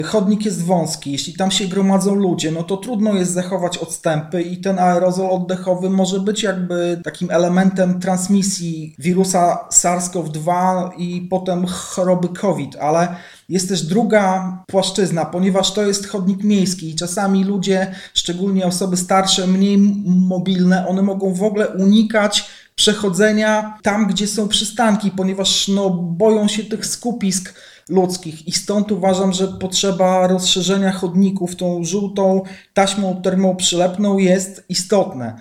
chodnik jest wąski, jeśli tam się gromadzą ludzie, no to trudno jest zachować odstępy i ten aerozol oddechowy może być jakby takim elementem transmisji wirusa SARS-CoV-2 i potem choroby COVID, ale jest też druga płaszczyzna, ponieważ to jest chodnik miejski i czasami ludzie, szczególnie osoby starsze, mniej mobilne, one mogą w ogóle unikać przechodzenia tam, gdzie są przystanki, ponieważ boją się tych skupisk ludzkich i stąd uważam, że potrzeba rozszerzenia chodników tą żółtą taśmą termoprzylepną jest istotne.